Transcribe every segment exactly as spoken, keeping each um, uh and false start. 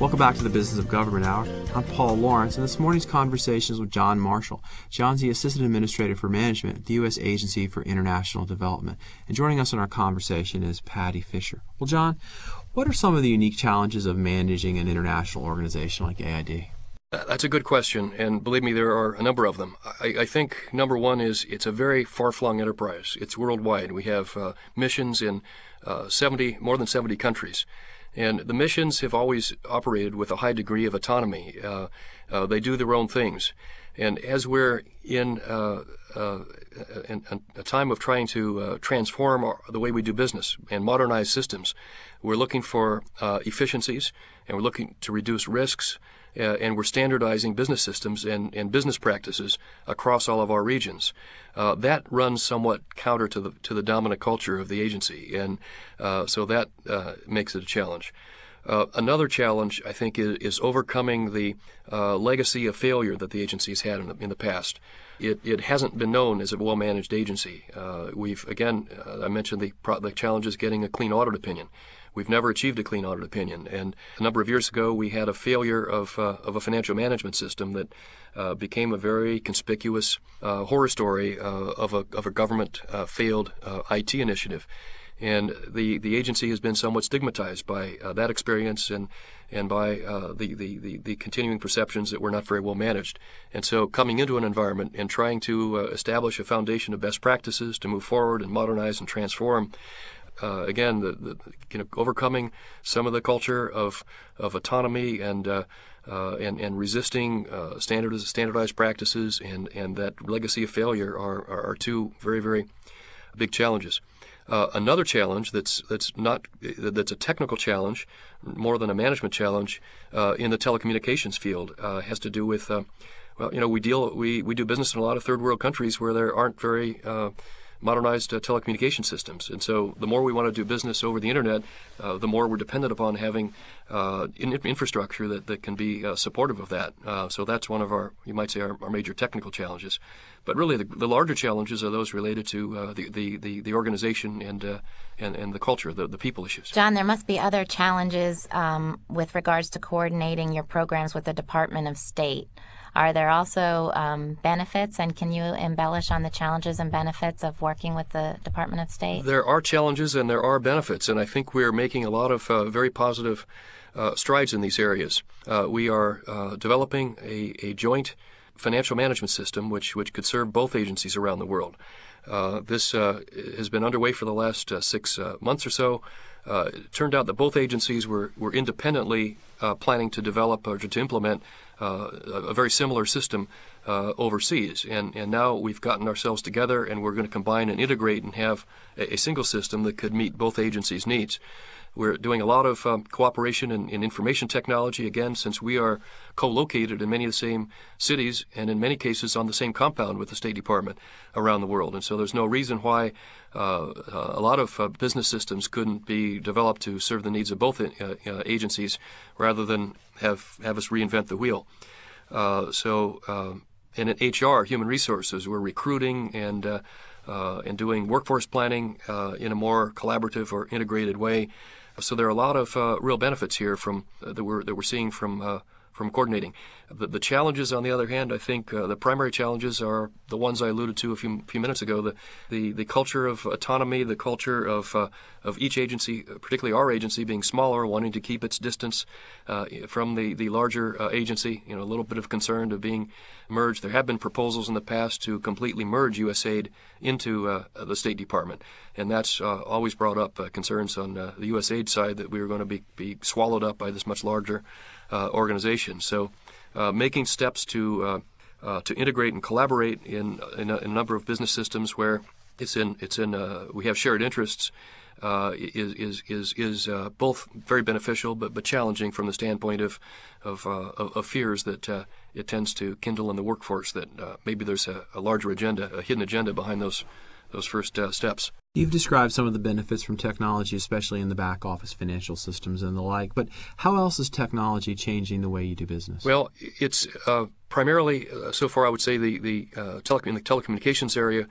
Welcome back to the Business of Government Hour. I'm Paul Lawrence, and this morning's conversation is with John Marshall. John's the Assistant Administrator for Management at the U S Agency for International Development. And joining us in our conversation is Patty Fisher. Well, John, what are some of the unique challenges of managing an international organization like A I D? That's a good question, and believe me, there are a number of them. I, I think number one is it's a very far-flung enterprise. It's worldwide. We have uh, missions in uh, seventy, more than seventy countries. And the missions have always operated with a high degree of autonomy. Uh, uh, they do their own things. And as we're in, uh, uh, in, in a time of trying to uh, transform our, the way we do business and modernize systems, we're looking for uh, efficiencies, and we're looking to reduce risks, uh, and we're standardizing business systems and, and business practices across all of our regions. Uh, that runs somewhat counter to the to the dominant culture of the agency, and uh, so that uh, makes it a challenge. Uh, another challenge, I think, is, is overcoming the uh, legacy of failure that the agency has had in the, in the past. It, it hasn't been known as a well-managed agency. Uh, we've, again, uh, I mentioned the, pro- the challenges getting a clean audit opinion. We've never achieved a clean audit opinion. And a number of years ago, we had a failure of, uh, of a financial management system that uh, became a very conspicuous uh, horror story uh, of, a, of a government uh, failed uh, I T initiative. And the, the agency has been somewhat stigmatized by uh, that experience and and by uh, the, the, the, the continuing perceptions that we're not very well managed. And so coming into an environment and trying to uh, establish a foundation of best practices to move forward and modernize and transform, uh, again, the, the, you know, overcoming some of the culture of, of autonomy and uh, uh, and, and resisting uh, standard, standardized practices and, and that legacy of failure are, are, are two very, very big challenges. Uh, another challenge that's that's not that's a technical challenge, more than a management challenge, uh, in the telecommunications field uh, has to do with, uh, well, you know, we deal we, we do business in a lot of third world countries where there aren't very uh, modernized uh, telecommunication systems, and so the more we want to do business over the internet, uh, the more we're dependent upon having uh, in, infrastructure that, that can be uh, supportive of that. Uh, so that's one of our, you might say, our, our major technical challenges. But really, the, the larger challenges are those related to uh, the, the, the, the organization and, uh, and and the culture, the, the people issues. John, there must be other challenges um, with regards to coordinating your programs with the Department of State. Are there also um, benefits, and can you embellish on the challenges and benefits of working with the Department of State? There are challenges and there are benefits, and I think we're making a lot of uh, very positive uh, strides in these areas. Uh, we are uh, developing a, a joint financial management system which, which could serve both agencies around the world. Uh, this uh, has been underway for the last uh, six uh, months or so. Uh, it turned out that both agencies were, were independently uh, planning to develop or to implement uh, a very similar system uh, overseas. And, and now we've gotten ourselves together and we're going to combine and integrate and have a, a single system that could meet both agencies' needs. We're doing a lot of um, cooperation in, in information technology, again, since we are co-located in many of the same cities and in many cases on the same compound with the State Department around the world. And so there's no reason why uh, a lot of uh, business systems couldn't be developed to serve the needs of both uh, uh, agencies rather than have, have us reinvent the wheel. Uh, so uh, and in H R, human resources, we're recruiting and uh, uh, and doing workforce planning uh, in a more collaborative or integrated way. So there are a lot of uh, real benefits here from uh, that we're that we're seeing from uh, from coordinating. The, the challenges, on the other hand, I think uh, the primary challenges are the ones I alluded to a few few minutes ago. The the, the culture of autonomy, the culture of uh, of each agency, particularly our agency, being smaller, wanting to keep its distance uh, from the the larger uh, agency. You know, a little bit of concern of being merged. There have been proposals in the past to completely merge U S A I D into uh, the State Department, and that's uh, always brought up uh, concerns on uh, the U S A I D side that we were going to be be swallowed up by this much larger uh, organization. So, uh, making steps to uh, uh, to integrate and collaborate in in a, in a number of business systems where it's in it's in uh, we have shared interests. Uh, is is is is uh, both very beneficial, but but challenging from the standpoint of of, uh, of, of fears that uh, it tends to kindle in the workforce. That uh, maybe there's a, a larger agenda, a hidden agenda behind those those first uh, steps. You've described some of the benefits from technology, especially in the back office financial systems and the like. But how else is technology changing the way you do business? Well, it's uh, primarily uh, so far I would say the the, uh, tele- in the telecommunications area.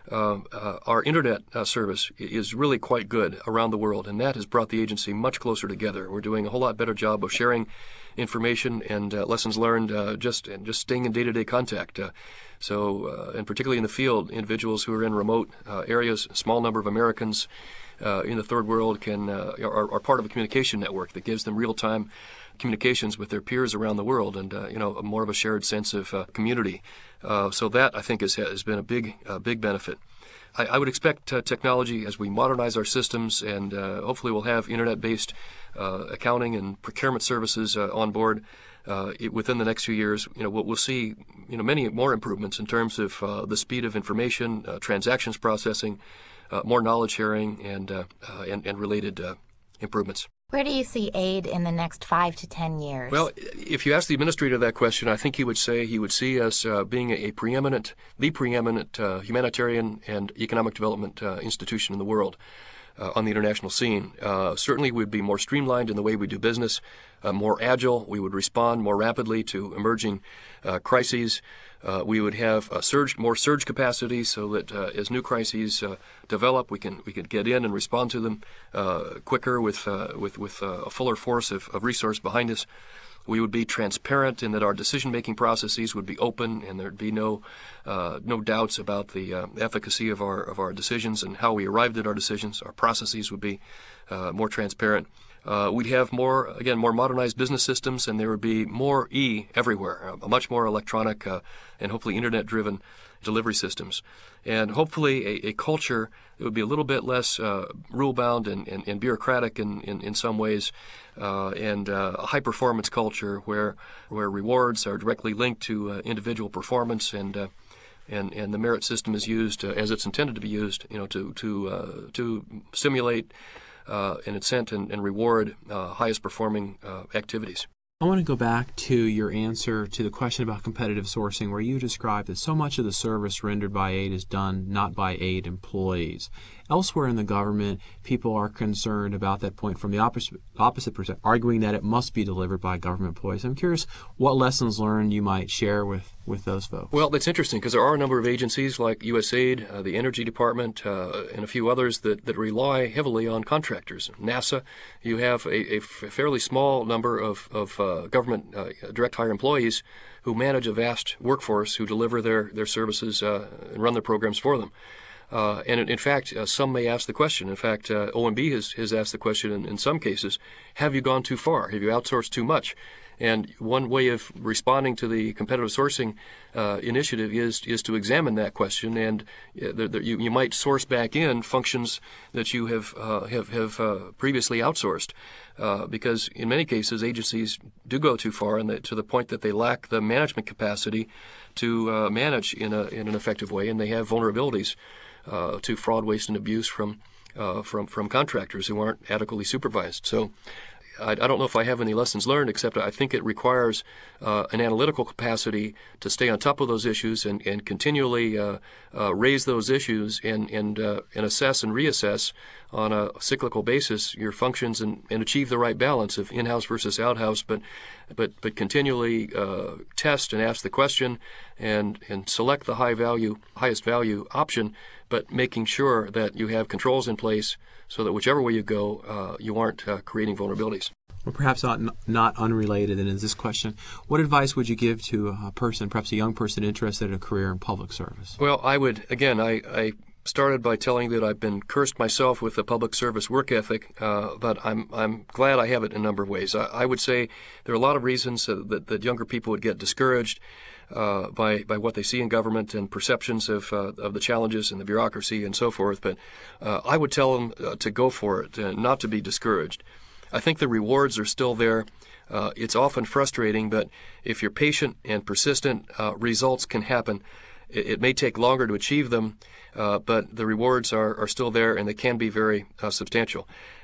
uh, uh, our internet uh, service is really quite good around the world, and that has brought the agency much closer together. We're doing a whole lot better job of sharing information and uh, lessons learned, uh, just and just staying in day-to-day contact. Uh, so, uh, and particularly in the field, individuals who are in remote uh, areas, a small number of Americans uh, in the third world can uh, are, are part of a communication network that gives them real-time communications with their peers around the world, and uh, you know, more of a shared sense of uh, community. Uh, so that, I think, has, has been a big, uh, big benefit. I, I would expect uh, technology, as we modernize our systems, and uh, hopefully we'll have internet-based uh, accounting and procurement services uh, on board uh, it, within the next few years. You know, we'll, we'll see you know many more improvements in terms of uh, the speed of information, uh, transactions processing, uh, more knowledge sharing, and uh, uh, and, and related uh, improvements. Where do you see aid in the next five to ten years? Well, if you ask the administrator that question, I think he would say he would see us uh, being a preeminent, the preeminent uh, humanitarian and economic development uh, institution in the world uh, on the international scene. Uh, certainly, we'd be more streamlined in the way we do business, uh, more agile. We would respond more rapidly to emerging uh, crises. Uh, we would have a surge, more surge capacity, so that uh, as new crises uh, develop, we can we can get in and respond to them uh, quicker with uh, with with uh, a fuller force of, of resource behind us. We would be transparent in that our decision-making processes would be open, and there'd be no uh, no doubts about the uh, efficacy of our of our decisions and how we arrived at our decisions. Our processes would be uh, more transparent. Uh, we'd have more, again, more modernized business systems, and there would be more E everywhere, uh, much more electronic uh, and hopefully internet-driven delivery systems. And hopefully a, a culture that would be a little bit less uh, rule-bound and, and, and bureaucratic in, in, in some ways, uh, and uh, a high-performance culture where where rewards are directly linked to uh, individual performance, and uh, and and the merit system is used uh, as it's intended to be used, you know, to to uh, to stimulate Uh, and incent and, and reward uh, highest performing uh, activities. I want to go back to your answer to the question about competitive sourcing, where you described that so much of the service rendered by aid is done not by aid employees. Elsewhere in the government, people are concerned about that point from the opposite, opposite perspective, arguing that it must be delivered by government employees. I'm curious what lessons learned you might share with, with those folks. Well, that's interesting because there are a number of agencies like U S A I D, uh, the Energy Department, uh, and a few others that, that rely heavily on contractors. NASA, you have a, a fairly small number of, of uh, government uh, direct hire employees who manage a vast workforce who deliver their, their services uh, and run their programs for them. Uh, and in, in fact, uh, some may ask the question. In fact, uh, O M B has, has asked the question in, in some cases, have you gone too far? Have you outsourced too much? And one way of responding to the competitive sourcing uh, initiative is is to examine that question, and uh, there, there, you, you might source back in functions that you have uh, have have uh, previously outsourced, uh, because in many cases agencies do go too far, and to the point that they lack the management capacity to uh, manage in a in an effective way, and they have vulnerabilities uh, to fraud, waste, and abuse from uh, from from contractors who aren't adequately supervised. So I, I don't know if I have any lessons learned, except I think it requires uh, an analytical capacity to stay on top of those issues and, and continually uh, uh, raise those issues and and, uh, and assess and reassess on a cyclical basis your functions and, and achieve the right balance of in-house versus out-house, but but but continually uh, test and ask the question and and select the high value, highest value option, but making sure that you have controls in place so that whichever way you go, uh, you aren't uh, creating vulnerabilities. Well, perhaps not not unrelated, and is this question: what advice would you give to a person, perhaps a young person interested in a career in public service? Well, I would again, I. I started by telling that I've been cursed myself with a public service work ethic, uh, but I'm I'm glad I have it in a number of ways. I, I would say there are a lot of reasons uh, that, that younger people would get discouraged uh, by by what they see in government and perceptions of uh, of the challenges and the bureaucracy and so forth. But uh, I would tell them uh, to go for it, uh, not to be discouraged. I think the rewards are still there. Uh, it's often frustrating, but if you're patient and persistent, uh, results can happen. It, it may take longer to achieve them, uh, but the rewards are, are still there, and they can be very uh, substantial.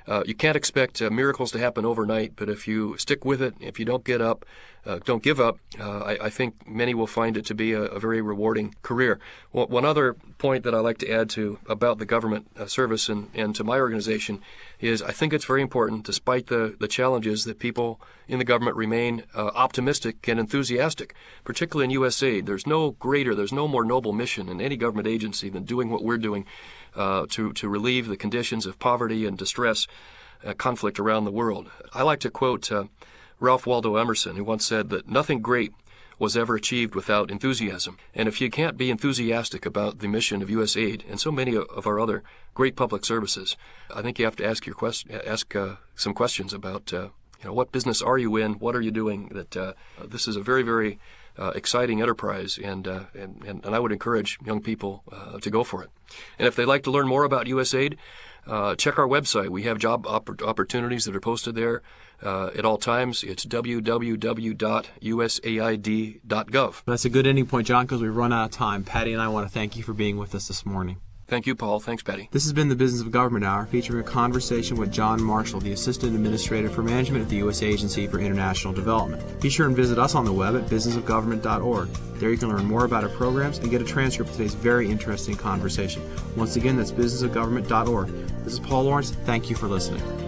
Uh, you can't expect uh, miracles to happen overnight, but if you stick with it, if you don't get up, uh, don't give up, uh, I, I think many will find it to be a, a very rewarding career. Well, one other point that I like to add to about the government uh, service and, and to my organization is I think it's very important, despite the, the challenges, that people in the government remain uh, optimistic and enthusiastic, particularly in U S aid. There's no greater, there's no more noble mission in any government agency than doing what we're doing uh, to, to relieve the conditions of poverty and distress, uh, conflict around the world. I like to quote uh, Ralph Waldo Emerson, who once said that nothing great was ever achieved without enthusiasm. And if you can't be enthusiastic about the mission of U S aid and so many of our other great public services, I think you have to ask your quest- ask uh, some questions about uh, you know, what business are you in? What are you doing? That uh, this is a very, very uh, exciting enterprise, and, uh, and and and I would encourage young people uh, to go for it. And if they'd like to learn more about U S aid, uh, check our website. We have job opp- opportunities that are posted there uh, at all times. It's w w w dot u s a i d dot gov. That's a good ending point, John, because we've run out of time. Patty and I want to thank you for being with us this morning. Thank you, Paul. Thanks, Patty. This has been the Business of Government Hour, featuring a conversation with John Marshall, the Assistant Administrator for Management at the U S Agency for International Development. Be sure and visit us on the web at business of government dot org. There you can learn more about our programs and get a transcript of today's very interesting conversation. Once again, that's business of government dot org. This is Paul Lawrence. Thank you for listening.